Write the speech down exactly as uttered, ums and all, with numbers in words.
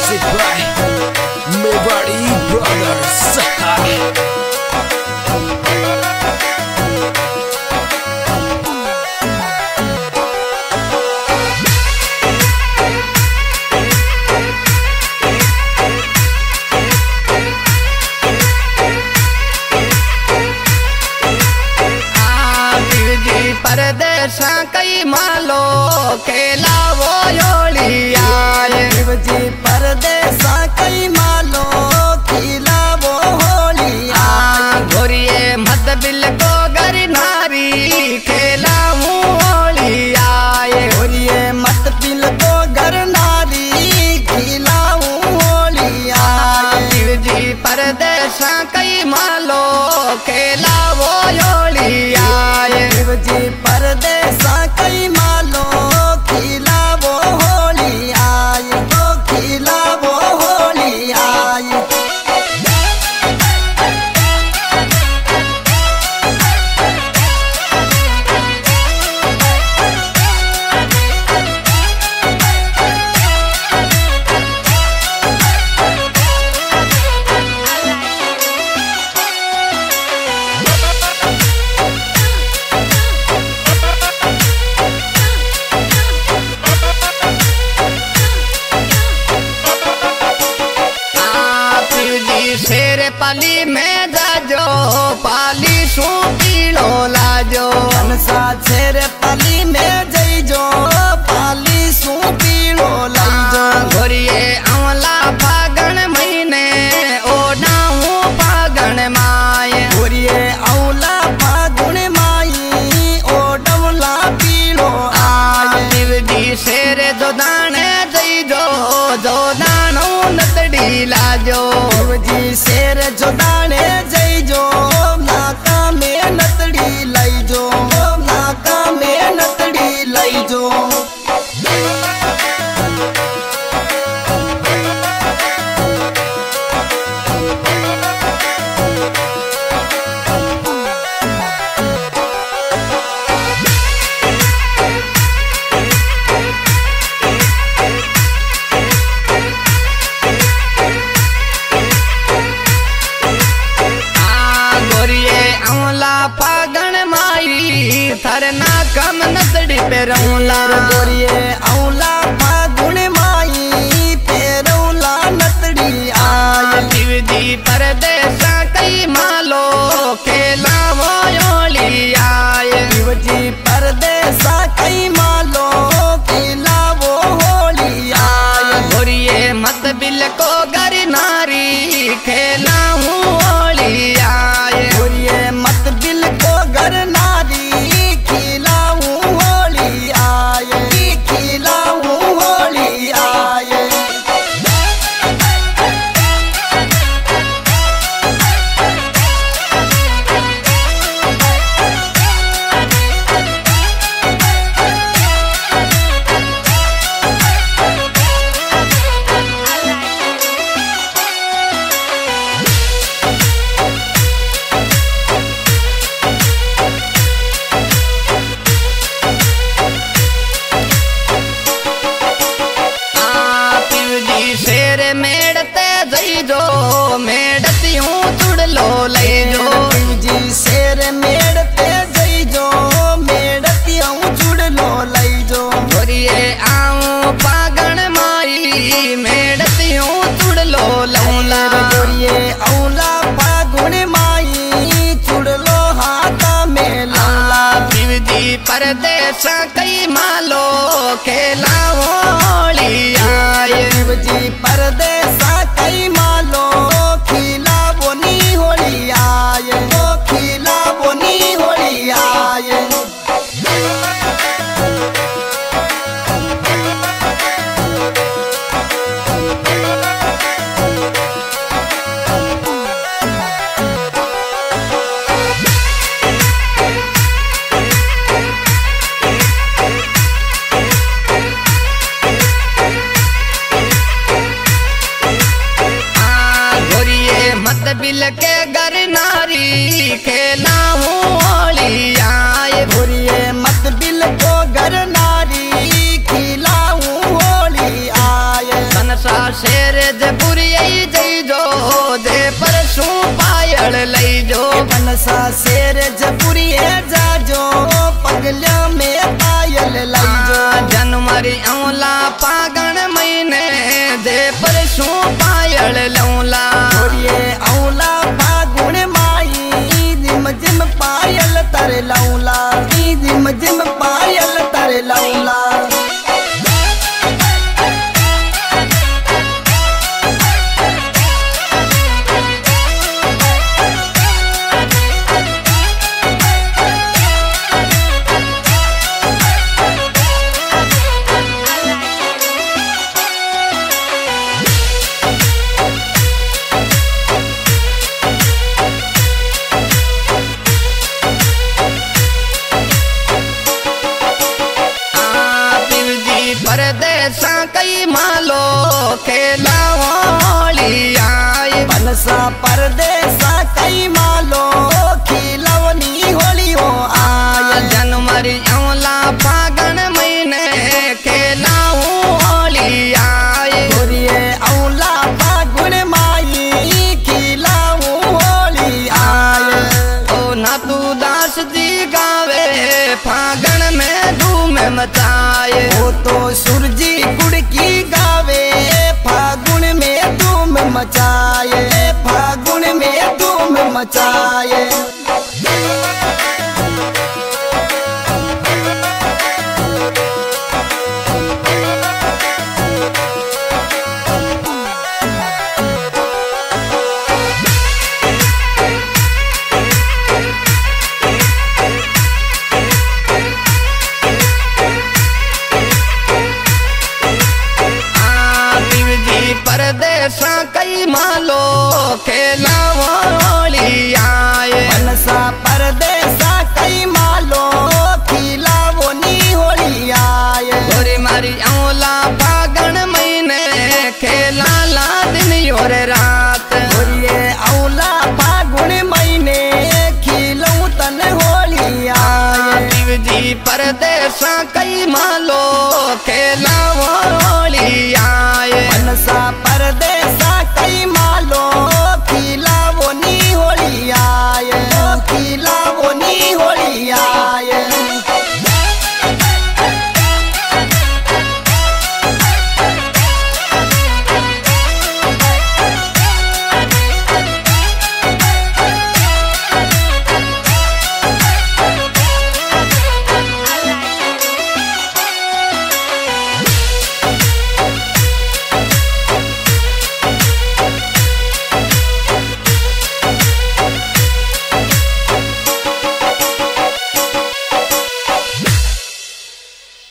Music by Mewari Brothers. परदेसा कई मालो खेला वो योलिया जी परदेसा कई मालो खिला वो होलिया गोरिये मत बिल को गर नारी खेला हूँ होलिया गोरिये मत बिल को गर नारी खिला हूँ होलिया जी परदेसा कई मालो खेला वो योलिया जी परदेसा कई मालो खिला वो होलिया वो खिला वो होलिया शेर पाली में जाजो पाली सू पीलो लाजो मनसा शेर पाली में जइजो पाली सू पीलो लाजो गोरिये अमला फागण महीने ओढ़ाऊं फागण माए गोरिये औला फागुन माई ओडमला पीलो आए जी शेर जो दाने जइजो जो दानो नतड़ी लाजो जी शेर जो दाने जइजो नाका में नतड़ी लइजो नाका में नतड़ी लइजो फागण माई थरना कम नतड़ी पे रौला गोरिये औला फागुन माई पे रौला नतड़ी आय जी परदेसा कई मालो खेला वो योली आए जी परदेसा कई मालो खिला वो होली आय गोरिये मत बिल को गर नारी खेला हूँ होली आए गोरिये मत बिल को गर नारी खिला हूँ होली आय खिला हूँ होली आय जो मेड़ती हूँ चुड़ लो लई जो जी शेर मेड़ते जइजो मेड़ती हूँ चुड़ लो लई जो गोरिये आऊं फागण माई मेड़ती हूँ चुड़ लो लौला गोरिये औला फागुन माई चुड़ लो हाथा में लौला जी परदेसा कई मालो खेला होली आए जी परदेसा कई मालो खिला बोनी होली आय वो खिला बोनी होली आय बिल के गर नारी खेला हूँ होली आए गोरिये मत बिल को गर नारी खिला हूँ होली आय शेर जयपुरी जई जो जे परसों पायल लई जो मनसा शेर जयपुरी जाजो पगलिया में पायल लई जो जनवरी औला फागण महीने जे परसों पायल लौला ये औला फागुन माई जिम जिम पायल तर लौला जिम जिम पायल तर लौला परदेसा कई मालो खेला होली आए बनसा परदेसा कई मालो खिलवनी होली हो आए जनवरी औला फागण महीने खेला होली आए ये औला फागुन माई खिलाऊ होली आए ओ नातू दास जी गावे फागण में धूम मचाए वो तो सुरजी गुड़ की गावे फागुन में धूम मचाए फागुन में धूम मचाए परदेसा कई मालो खेला होली आए मनसा परदेसा कई मालो खिलावनी होली आए गोरी मारी औला फागण महीने खेला ला दिन और रात ये औला फागुन महीने खिलऊ तन होली आए जी परदेसा कई मालो खेला